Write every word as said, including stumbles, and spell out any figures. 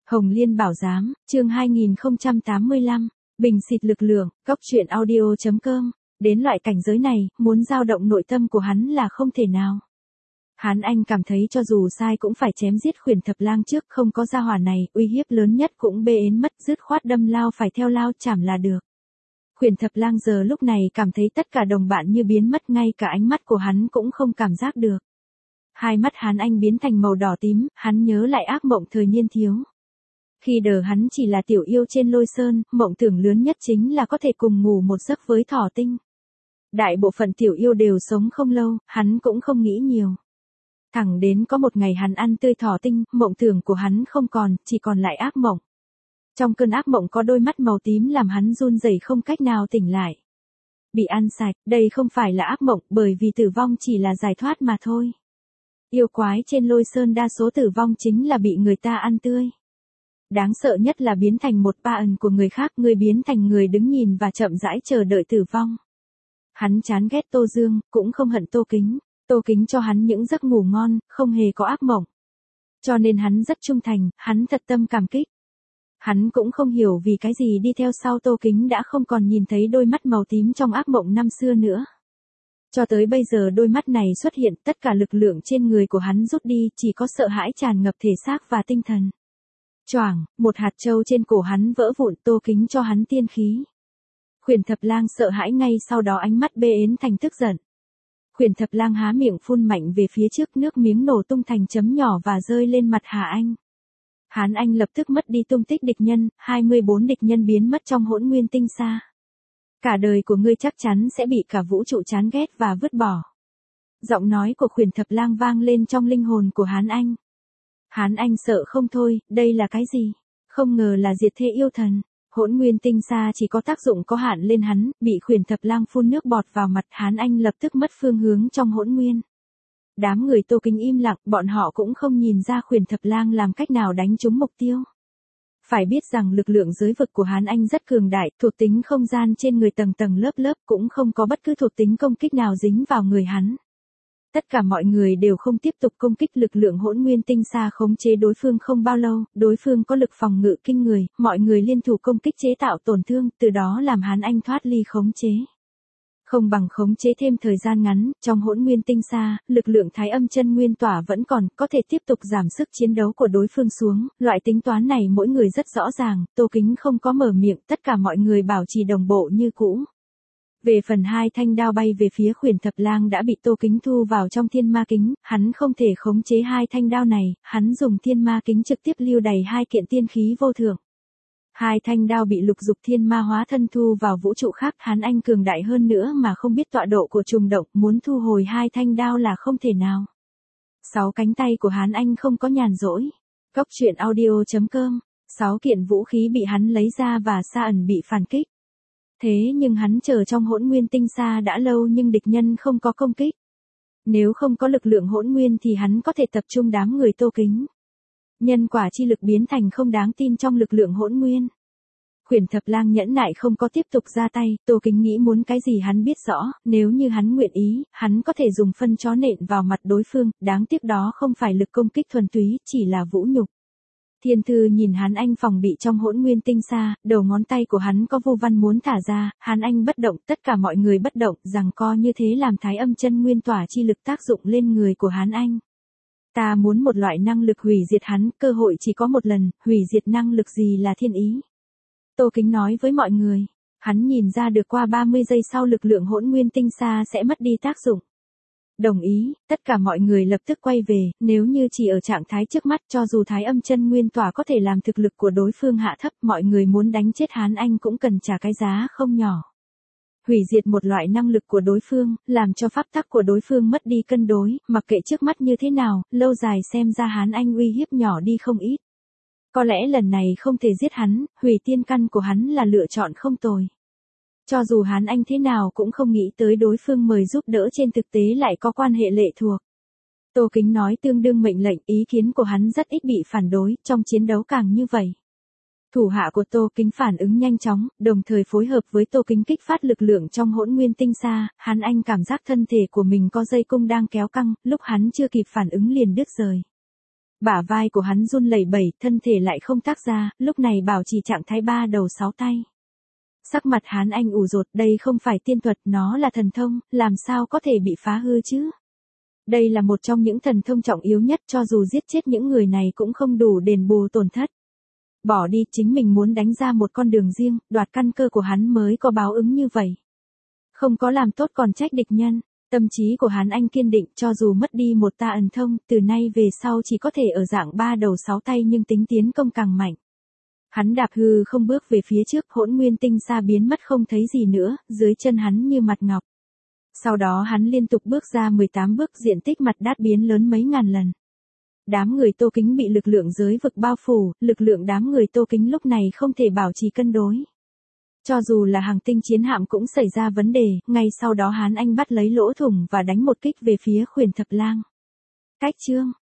Hồng Liên Bảo Giám, chương hai nghìn không trăm tám mươi lăm, bình xịt lực lượng, góc truyện audio chấm com. Đến loại cảnh giới này, muốn dao động nội tâm của hắn là không thể nào. Hán Anh cảm thấy cho dù sai cũng phải chém giết Khuyển Thập Lang trước, không có gia hỏa này, uy hiếp lớn nhất cũng bê ến mất, dứt khoát đâm lao phải theo lao chảm là được. Khuyển Thập Lang giờ lúc này cảm thấy tất cả đồng bạn như biến mất, ngay cả ánh mắt của hắn cũng không cảm giác được. Hai mắt Hán Anh biến thành màu đỏ tím, hắn nhớ lại ác mộng thời niên thiếu. Khi đờ hắn chỉ là tiểu yêu trên Lôi Sơn, mộng tưởng lớn nhất chính là có thể cùng ngủ một giấc với Thỏ Tinh. Đại bộ phận tiểu yêu đều sống không lâu, hắn cũng không nghĩ nhiều. Thẳng đến có một ngày hắn ăn tươi Thỏ Tinh, mộng tưởng của hắn không còn, chỉ còn lại ác mộng. Trong cơn ác mộng có đôi mắt màu tím làm hắn run rẩy không cách nào tỉnh lại. Bị ăn sạch, đây không phải là ác mộng, bởi vì tử vong chỉ là giải thoát mà thôi. Yêu quái trên Lôi Sơn đa số tử vong chính là bị người ta ăn tươi. Đáng sợ nhất là biến thành một ba ẩn của người khác, người biến thành người đứng nhìn và chậm rãi chờ đợi tử vong. Hắn chán ghét Tô Dương, cũng không hận Tô Kính. Tô Kính cho hắn những giấc ngủ ngon, không hề có ác mộng. Cho nên hắn rất trung thành, hắn thật tâm cảm kích. Hắn cũng không hiểu vì cái gì đi theo sau Tô Kính đã không còn nhìn thấy đôi mắt màu tím trong ác mộng năm xưa nữa. Cho tới bây giờ đôi mắt này xuất hiện, tất cả lực lượng trên người của hắn rút đi, chỉ có sợ hãi tràn ngập thể xác và tinh thần. Choảng, một hạt châu trên cổ hắn vỡ vụn, Tô Kính cho hắn tiên khí. Khuyển Thập Lang sợ hãi, ngay sau đó ánh mắt bê ến thành tức giận. Khuyển Thập Lang há miệng phun mạnh về phía trước, nước miếng nổ tung thành chấm nhỏ và rơi lên mặt Hà Anh. Hán Anh lập tức mất đi tung tích địch nhân, hai mươi bốn địch nhân biến mất trong Hỗn Nguyên Tinh Sa. Cả đời của ngươi chắc chắn sẽ bị cả vũ trụ chán ghét và vứt bỏ. Giọng nói của Khuyển Thập Lang vang lên trong linh hồn của Hán Anh. Hán Anh sợ không thôi, đây là cái gì? Không ngờ là diệt thế yêu thần. Hỗn Nguyên Tinh Sa chỉ có tác dụng có hạn lên hắn, bị Khuyển Thập Lang phun nước bọt vào mặt, Hán Anh lập tức mất phương hướng trong Hỗn Nguyên. Đám người Tô Kính im lặng, bọn họ cũng không nhìn ra Khuyển Thập Lang làm cách nào đánh trúng mục tiêu. Phải biết rằng lực lượng giới vực của Hán Anh rất cường đại, thuộc tính không gian trên người tầng tầng lớp lớp, cũng không có bất cứ thuộc tính công kích nào dính vào người hắn. Tất cả mọi người đều không tiếp tục công kích, lực lượng Hỗn Nguyên Tinh Sa khống chế đối phương không bao lâu, đối phương có lực phòng ngự kinh người, mọi người liên thủ công kích chế tạo tổn thương, từ đó làm Hán Anh thoát ly khống chế. Không bằng khống chế thêm thời gian ngắn, trong Hỗn Nguyên Tinh Sa, lực lượng Thái Âm Chân Nguyên Tỏa vẫn còn, có thể tiếp tục giảm sức chiến đấu của đối phương xuống, loại tính toán này mỗi người rất rõ ràng, Tô Kính không có mở miệng, tất cả mọi người bảo trì đồng bộ như cũ. Về phần hai thanh đao bay về phía Khuyển Thập Lang đã bị Tô Kính thu vào trong Thiên Ma Kính, hắn không thể khống chế hai thanh đao này, hắn dùng Thiên Ma Kính trực tiếp lưu đày hai kiện tiên khí vô thượng. Hai thanh đao bị Lục Dục Thiên Ma hóa thân thu vào vũ trụ khác, Hán Anh cường đại hơn nữa mà không biết tọa độ của trùng động, muốn thu hồi hai thanh đao là không thể nào. Sáu cánh tay của Hán Anh không có nhàn rỗi. Góc truyện audio chấm com, sáu kiện vũ khí bị hắn lấy ra và Sa ẩn bị phản kích. Thế nhưng hắn chờ trong Hỗn Nguyên Tinh Sa đã lâu nhưng địch nhân không có công kích. Nếu không có lực lượng Hỗn Nguyên thì hắn có thể tập trung đám người Tô Kính. Nhân quả chi lực biến thành không đáng tin trong lực lượng Hỗn Nguyên. Khuyển Thập Lang nhẫn nại không có tiếp tục ra tay, Tô Kính nghĩ muốn cái gì hắn biết rõ, nếu như hắn nguyện ý, hắn có thể dùng phân chó nện vào mặt đối phương, đáng tiếc đó không phải lực công kích thuần túy, chỉ là vũ nhục. Thiên Thư nhìn Hán Anh phòng bị trong Hỗn Nguyên Tinh Sa, đầu ngón tay của hắn có vu văn muốn thả ra, Hán Anh bất động, tất cả mọi người bất động, rằng co như thế làm Thái Âm Chân Nguyên Tỏa chi lực tác dụng lên người của Hán Anh. Ta muốn một loại năng lực hủy diệt hắn, cơ hội chỉ có một lần, hủy diệt năng lực gì là thiên ý. Tô Kính nói với mọi người, hắn nhìn ra được qua ba mươi giây sau lực lượng Hỗn Nguyên Tinh Sa sẽ mất đi tác dụng. Đồng ý, tất cả mọi người lập tức quay về, nếu như chỉ ở trạng thái trước mắt cho dù Thái Âm Chân Nguyên Tỏa có thể làm thực lực của đối phương hạ thấp, mọi người muốn đánh chết Hán Anh cũng cần trả cái giá không nhỏ. Hủy diệt một loại năng lực của đối phương, làm cho pháp tắc của đối phương mất đi cân đối, mặc kệ trước mắt như thế nào, lâu dài xem ra Hán Anh uy hiếp nhỏ đi không ít. Có lẽ lần này không thể giết hắn, hủy tiên căn của hắn là lựa chọn không tồi. Cho dù Hán Anh thế nào cũng không nghĩ tới đối phương mời giúp đỡ trên thực tế lại có quan hệ lệ thuộc. Tô Kính nói tương đương mệnh lệnh, ý kiến của hắn rất ít bị phản đối, trong chiến đấu càng như vậy. Thủ hạ của Tô Kính phản ứng nhanh chóng, đồng thời phối hợp với Tô Kính kích phát lực lượng trong Hỗn Nguyên Tinh Sa, Hán Anh cảm giác thân thể của mình có dây cung đang kéo căng, lúc hắn chưa kịp phản ứng liền đứt rời. Bả vai của hắn run lẩy bẩy, thân thể lại không tác ra, lúc này bảo trì trạng thái ba đầu sáu tay. Sắc mặt Hán Anh ủ rột, đây không phải tiên thuật, nó là thần thông, làm sao có thể bị phá hư chứ? Đây là một trong những thần thông trọng yếu nhất, cho dù giết chết những người này cũng không đủ đền bù tổn thất. Bỏ đi, chính mình muốn đánh ra một con đường riêng, đoạt căn cơ của hắn mới có báo ứng như vậy. Không có làm tốt còn trách địch nhân. Tâm trí của Hán Anh kiên định, cho dù mất đi một ta ẩn thông, từ nay về sau chỉ có thể ở dạng ba đầu sáu tay nhưng tính tiến công càng mạnh. Hắn đạp hư không bước về phía trước, hỗn nguyên tinh xa biến mất không thấy gì nữa, dưới chân hắn như mặt ngọc. Sau đó hắn liên tục bước ra mười tám bước, diện tích mặt đát biến lớn mấy ngàn lần. Đám người Tô Kính bị lực lượng giới vực bao phủ, lực lượng đám người Tô Kính lúc này không thể bảo trì cân đối. Cho dù là hàng tinh chiến hạm cũng xảy ra vấn đề, ngay sau đó Hán Anh bắt lấy lỗ thủng và đánh một kích về phía Khuyển Thập Lang. Cách chương